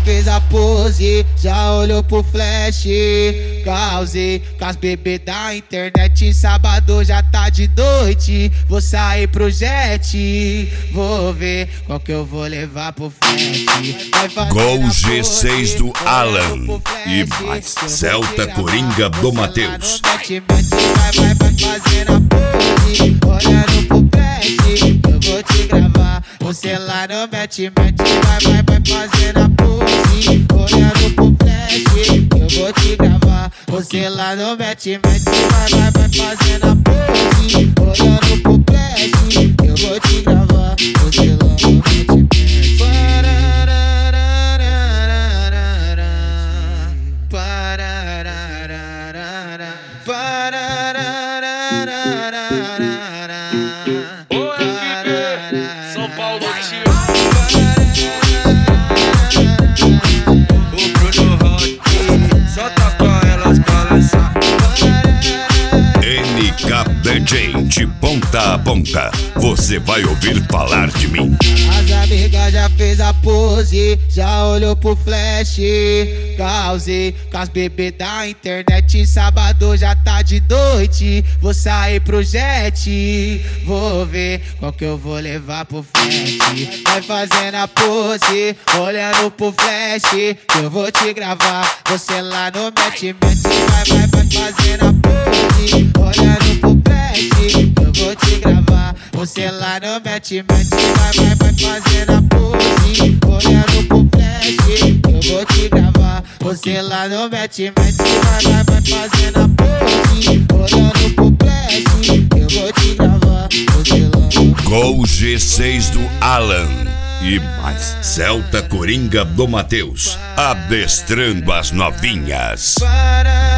fez a pose, já olhou pro flash. Causei com as bebês da internet. Sábado já tá de noite, vou sair pro jet. Vou ver qual que eu vou levar pro flash. Gol G6 do Alan e mais Celta Coringa do Matheus. Vai fazendo a pose, olhando pro flash, eu vou te gravar. Você lá no mete, vai fazendo a pose, olhando pro flash, eu vou te gravar. Você lá no mete, vai fazendo a pose, olhando pro flash, eu vou te gravar. Você lá no mete, Ô FB, São Paulo tio. O Bruno Rock, só toca elas balançar. NKBJ de ponta a ponta, você vai ouvir falar de mim. As amigas já fez a pose, já olhou pro flash. Causei com as bebês da internet. Sábado já tá de noite, vou sair pro jet. Vou ver qual que eu vou levar pro flash. Vai fazendo a pose, olhando pro flash, que eu vou te gravar. Você lá no mete, vai fazendo a pose, olhando pro flash, que eu vou te gravar. Você lá no mete, vai fazendo a pose, olhando pro flash, que eu vou te gravar. Você lá no mete, vai fazendo a pose, olhando pro flash, que eu vou te gravar. Você lá no... Gol G6 do Alan e mais Celta Coringa do Matheus, adestrando as novinhas.